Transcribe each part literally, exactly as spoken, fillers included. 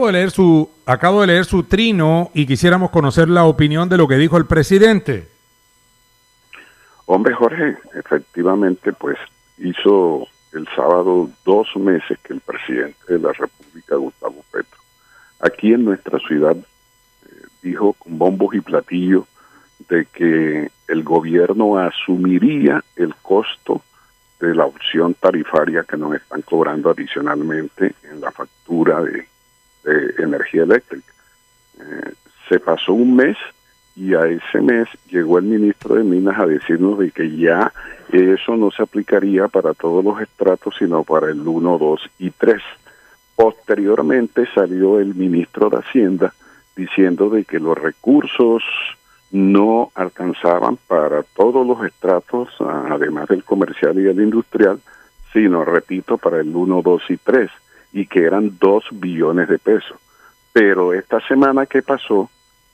de leer su, acabo de leer su trino y quisiéramos conocer la opinión de lo que dijo el presidente. Hombre, Jorge, efectivamente, pues hizo el sábado dos meses que el presidente de la República, Gustavo Petro, aquí en nuestra ciudad, eh, dijo con bombos y platillos de que el gobierno asumiría el costo de la opción tarifaria que nos están cobrando adicionalmente en la factura de de energía eléctrica. Eh, se pasó un mes y a ese mes llegó el ministro de Minas a decirnos de que ya eso no se aplicaría para todos los estratos, sino para el uno, dos y tres. Posteriormente salió el ministro de Hacienda diciendo de que los recursos no alcanzaban para todos los estratos, además del comercial y el industrial, sino, repito, para el uno, dos y tres. Y que eran dos billones de pesos. Pero esta semana que pasó,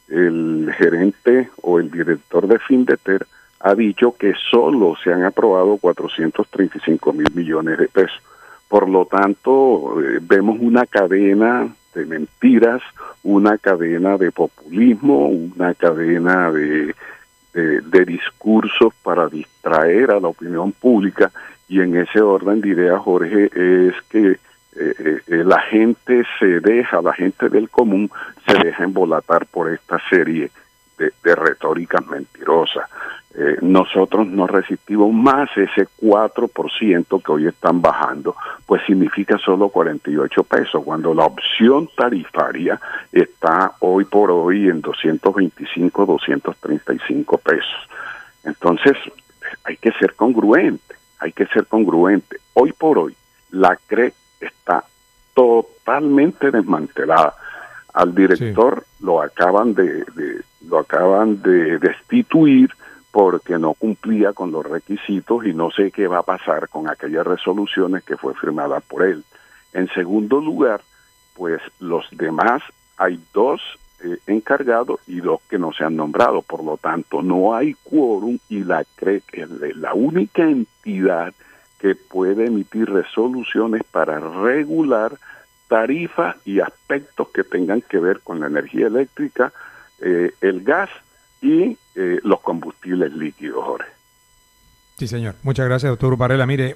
el gerente o el director de Findeter ha dicho que solo se han aprobado cuatrocientos treinta y cinco mil millones de pesos. Por lo tanto, eh, vemos una cadena de mentiras, una cadena de populismo, una cadena de, de, de discursos para distraer a la opinión pública, y en ese orden diré a Jorge es que Eh, eh, la gente se deja, la gente del común se deja embolatar por esta serie de, de retóricas mentirosas. Eh, nosotros no resistimos más ese cuatro por ciento que hoy están bajando, pues significa solo cuarenta y ocho pesos, cuando la opción tarifaria está hoy por hoy en doscientos veinticinco, doscientos treinta y cinco pesos. Entonces, hay que ser congruente, hay que ser congruente. Hoy por hoy, la C R E está totalmente desmantelada. Al director sí. lo acaban de, de lo acaban de destituir porque no cumplía con los requisitos, y no sé qué va a pasar con aquellas resoluciones que fue firmada por él. En segundo lugar, pues los demás, hay dos eh, encargados y dos que no se han nombrado, por lo tanto no hay quórum, y la C R E, que es la única entidad que puede emitir resoluciones para regular tarifas y aspectos que tengan que ver con la energía eléctrica, eh, el gas y eh, los combustibles líquidos, Jorge. Sí, señor. Muchas gracias, doctor Varela. Mire,